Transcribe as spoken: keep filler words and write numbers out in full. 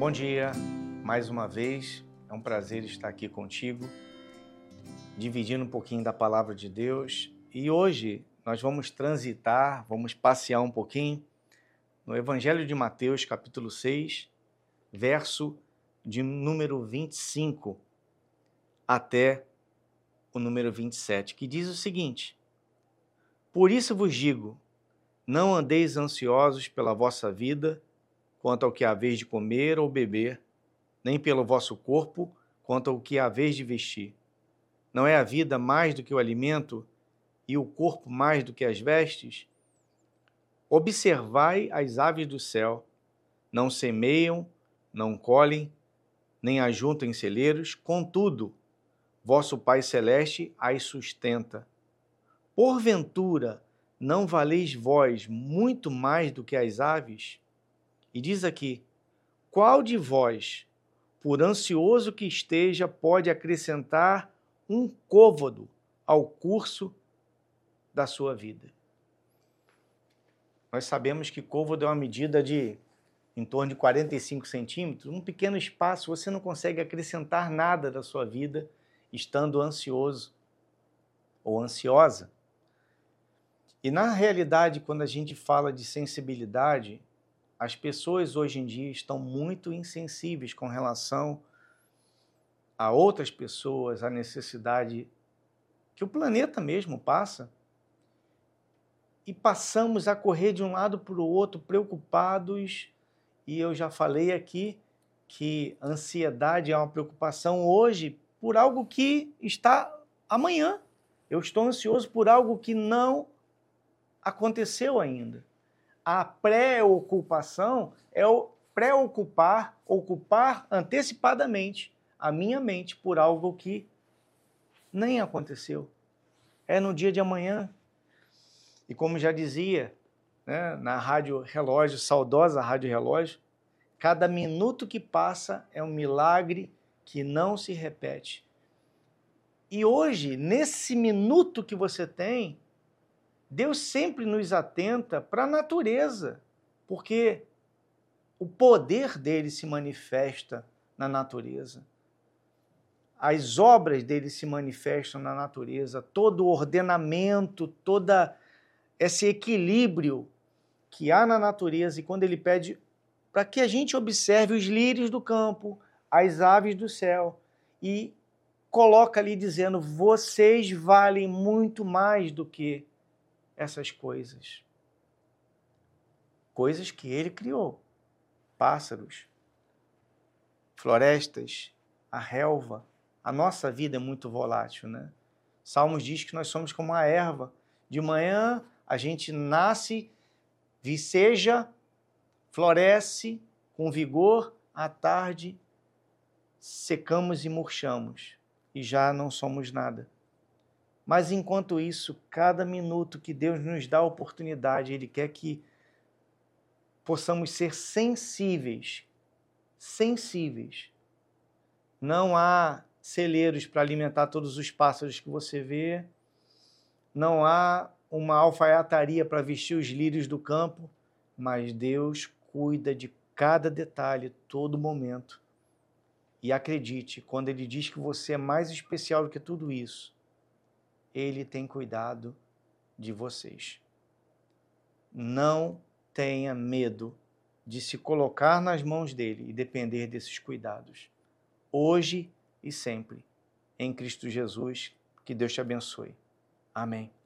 Bom dia, mais uma vez, é um prazer estar aqui contigo, dividindo um pouquinho da Palavra de Deus. E hoje nós vamos transitar, vamos passear um pouquinho no Evangelho de Mateus, capítulo seis, verso de número vinte e cinco até o número vinte e sete, que diz o seguinte: Por isso vos digo, não andeis ansiosos pela vossa vida, quanto ao que haveis de comer ou beber, nem pelo vosso corpo, quanto ao que haveis de vestir. Não é a vida mais do que o alimento, e o corpo mais do que as vestes? Observai as aves do céu, não semeiam, não colhem, nem ajuntam em celeiros, contudo, vosso Pai Celeste as sustenta. Porventura, não valeis vós muito mais do que as aves? E diz aqui, qual de vós, por ansioso que esteja, pode acrescentar um côvado ao curso da sua vida? Nós sabemos que côvado é uma medida de em torno de quarenta e cinco centímetros, um pequeno espaço, você não consegue acrescentar nada da sua vida estando ansioso ou ansiosa. E na realidade, quando a gente fala de sensibilidade, as pessoas hoje em dia estão muito insensíveis com relação a outras pessoas, a necessidade que o planeta mesmo passa, e passamos a correr de um lado para o outro preocupados, e eu já falei aqui que ansiedade é uma preocupação hoje por algo que está amanhã. Eu estou ansioso por algo que não aconteceu ainda. A preocupação é o preocupar, ocupar antecipadamente a minha mente por algo que nem aconteceu. É no dia de amanhã. E como já dizia, né, na Rádio Relógio, saudosa Rádio Relógio, cada minuto que passa é um milagre que não se repete. E hoje, nesse minuto que você tem, Deus sempre nos atenta para a natureza, porque o poder dele se manifesta na natureza. As obras dele se manifestam na natureza, todo o ordenamento, todo esse equilíbrio que há na natureza. E quando ele pede para que a gente observe os lírios do campo, as aves do céu, e coloca ali dizendo, vocês valem muito mais do que essas coisas. Coisas que ele criou. Pássaros, florestas, a relva. A nossa vida é muito volátil, né? Salmos diz que nós somos como a erva. De manhã a gente nasce, viceja, floresce com vigor, à tarde secamos e murchamos e já não somos nada. Mas enquanto isso, cada minuto que Deus nos dá a oportunidade, Ele quer que possamos ser sensíveis, sensíveis. Não há celeiros para alimentar todos os pássaros que você vê, não há uma alfaiataria para vestir os lírios do campo, mas Deus cuida de cada detalhe, todo momento. E acredite, quando Ele diz que você é mais especial do que tudo isso, Ele tem cuidado de vocês. Não tenha medo de se colocar nas mãos dele e depender desses cuidados. Hoje e sempre. Em Cristo Jesus, que Deus te abençoe. Amém.